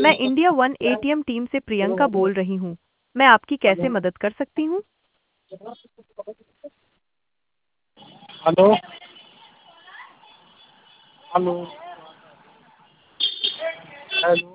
मैं India one ATM team से प्रियंका बोल रही हूँ। मैं आपकी कैसे मदद कर सकती हूँ? Hello hello hello